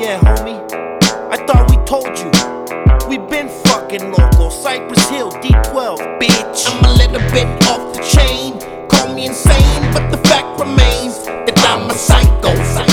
Yeah, homie, I thought we told you. We been fucking local, Cypress Hill, D12, bitch. I'm a little bit off the chain. Call me insane, but the fact remains that I'm a psycho.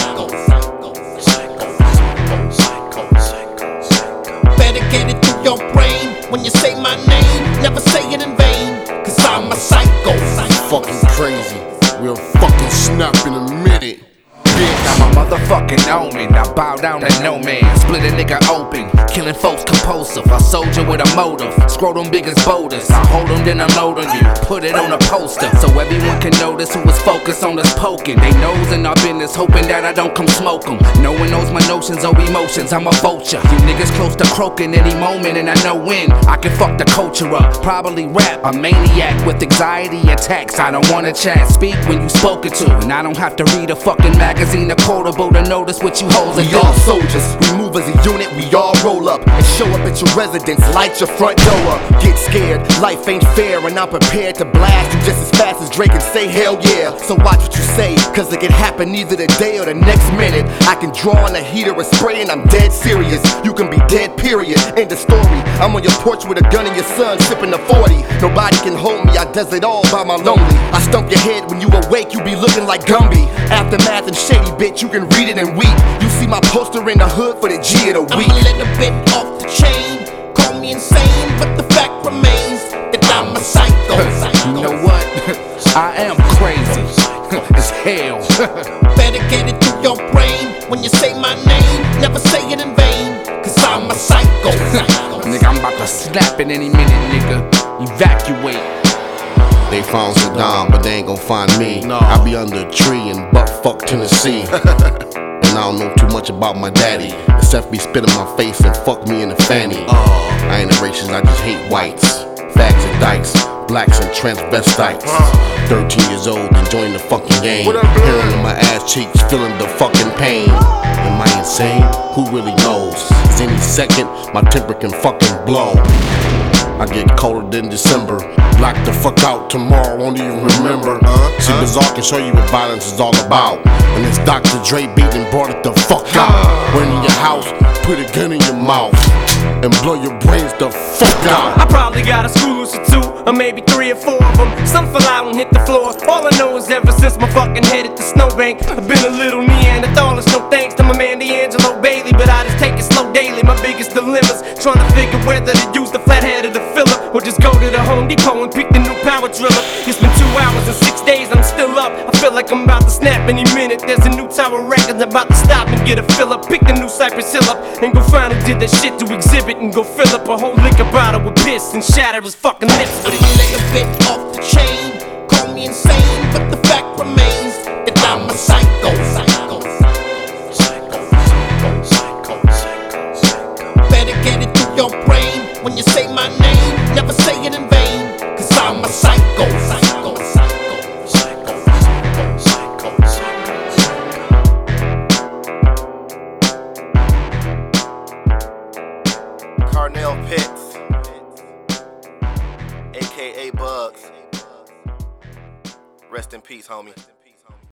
Better get it through your brain when you say my name. Never say it in vain, cause I'm a psycho. Fucking crazy. We'll fucking snap in a minute. I'm a motherfucking omen. I bow down to no man. Split a nigga open. Killing folks compulsive. A soldier with a motive. Scrotum big as boulders. I hold them, then unload on you. Put it on a poster so everyone can notice who was focused on us poking. They nose in our business, hoping that I don't come smoke them. No one knows my notions or emotions. I'm a vulture. You niggas close to croaking any moment, and I know when I can fuck the culture up. Probably rap. A maniac with anxiety attacks. I don't wanna chat. Speak when you spoken to, and I don't have to read a fucking magazine. A quotable to notice what you hoes are We all soldiers, we move as a unit, we all roll up and show up at your residence, light your front door up. Get scared, life ain't fair, and I'm prepared to blast you just as fast as Drake and say hell yeah. So watch what you say, cause it can happen either today or the next minute. I can draw on a heater or spray and I'm dead serious. You can be dead, period, end of story. I'm on your porch with a gun and your son sipping a 40. Nobody can hold me, I does it all by my lonely. I stump your head when you awake, you be looking like Gumby. Aftermath and shady bitch, you can read it and weep. You see my poster in the hood for the G of the week. I'm a little bit off the chain. Call me insane, but the fact remains that I'm a psycho. You know what? I am crazy as hell. Better get it through your brain when you say my name. Never say it in vain, cause I'm a psycho. Nigga, I'm about to snap in any minute, nigga. Evacuate. They found Saddam, but they ain't gon' find me. I be under a tree in buttfuck Tennessee. And I don't know too much about my daddy, except be spit in my face and fuck me in the fanny. I ain't a racist, I just hate whites, fags and dykes, blacks and transvestites. 13 years old, enjoying the fucking game. Hearing in my ass cheeks, feeling the fucking pain. Am I insane? Who really knows? 'Cause any second, my temper can fucking blow. I get colder than December. Black the fuck out tomorrow, won't even remember. See, Bizarre can show you what violence is all about. And it's Dr. Dre beat and brought it the fuck out. Went in your house, put a gun in your mouth, and blow your brains the fuck out. I probably got a school loose or two, or maybe 3 or 4 of them. Some fell out and hit the floor. All I know is ever since my fucking head hit the snowbank, I've been a little Neanderthalist. No thanks to my man D'Angelo Bailey, but I just take it slow daily. My biggest dilemmas, trying to figure whether to use the flathead or the filler, or just go to the Home Depot and pick the new power driller. It's been 2 hours and 6 days, I'm still up. I feel like I'm about to snap any minute. There's a new Tower Records, I'm about to stop and get a fill up. Pick the new Cypress Hill up and go find who did that shit to exhibit, and go fill up a whole liquor bottle with piss and shatter his fucking lips. I'm a little bit off the chain. Call me insane, but the fact remains that I'm a psycho. Better get it through your brain when you say my name. Never say it in vain, cause I'm a psycho. Carnell Pitts, aka Bugs. Rest in peace, homie.